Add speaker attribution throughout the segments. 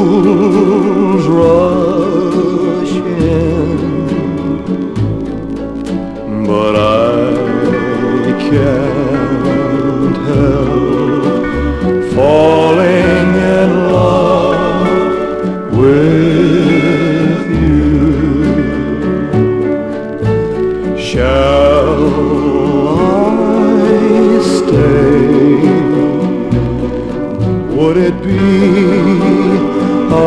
Speaker 1: fools rush in, but I can't help falling in love with you. Shall I stay? Would it be a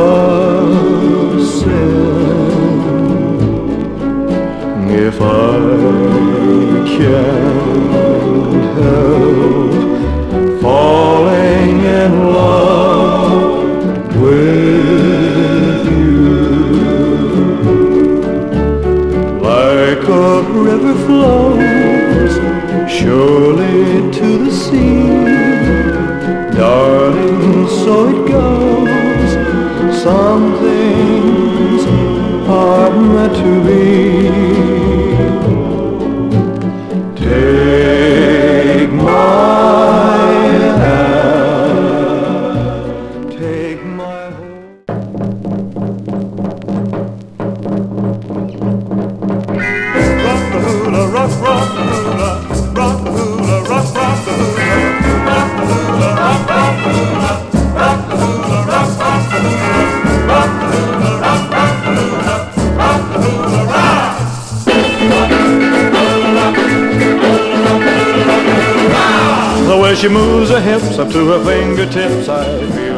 Speaker 1: sin if I can't help falling in love with you? Like a river flows surely to the sea, darling, so it goes. Some things are meant to be. Take my hand, take my hold. Rock the hula, rock, rock the hula, rock the hula, rock, rock the hula, rock the hula, rock, rock the hula, rock the hula, rock, rock the hula, rock the hula, rock, rock the hula, rock the hula, rock. The way she moves her hips up to her fingertips, I feel